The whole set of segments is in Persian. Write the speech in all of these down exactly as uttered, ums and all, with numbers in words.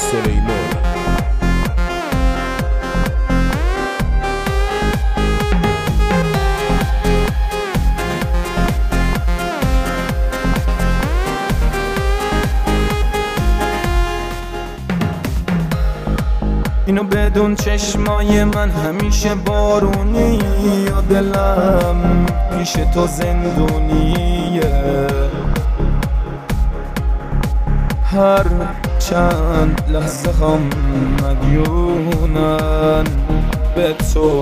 سلیمان. اینو بدون چشمای من همیشه بارونی، یا دلم پیش تو زندونیه. هر چند لحظه هم مدیونن به تو،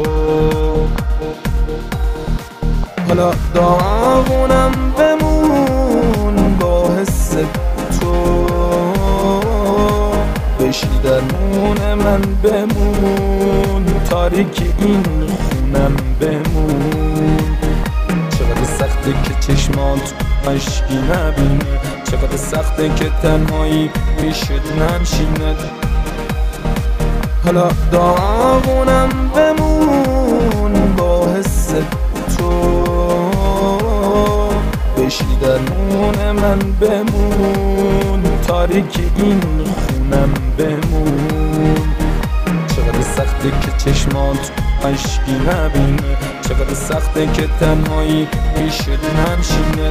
حالا داغونم بمون با حس تو، بشی درمون من بمون، تاریک این خونم بمون. چقدر سخته که چشمات عشقی نبینی، چقدر سخته که تنهایی پیشت ننشینه. حالا داغونم بمون با حس تو، بشی درمون من بمون، تاریک این خونم بمون. چقدر سخته که چشمات عشقی نبینه، چقدر سخته که تنهایی پیشت ننشینه.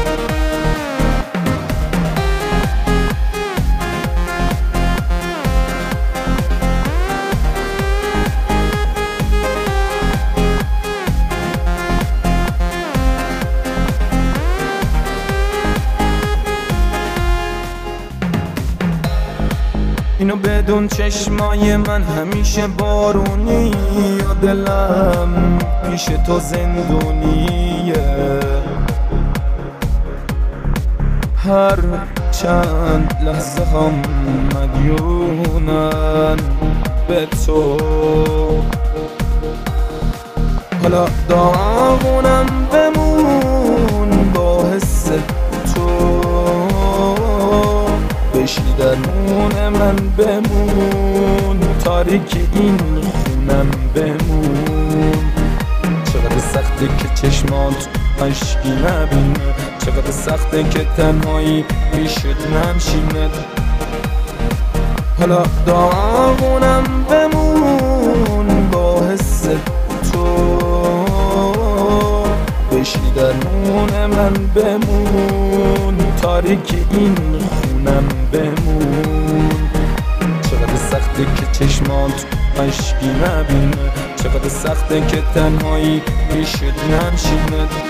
اینو بدون چشمای من همیشه بارونی، یا دلم پیش تو زندونیه. هر چند لحظه هم مدیونن به تو، حالا داغونم بمون با حس تو، بشی درمون من بمون، تاریک این خونم بمون. چقدر سخته که چشمات عشقی نبینه، چقدر سخته که تنهایی پیشت ننشینه. حالا داغونم بمون با حس تو، بشی درمون من بمون، تاریک این خونم بمون. چقدر سخته که چشمات عشقی نبینه، چقدر سخته که تنهایی پیشت ننشینه.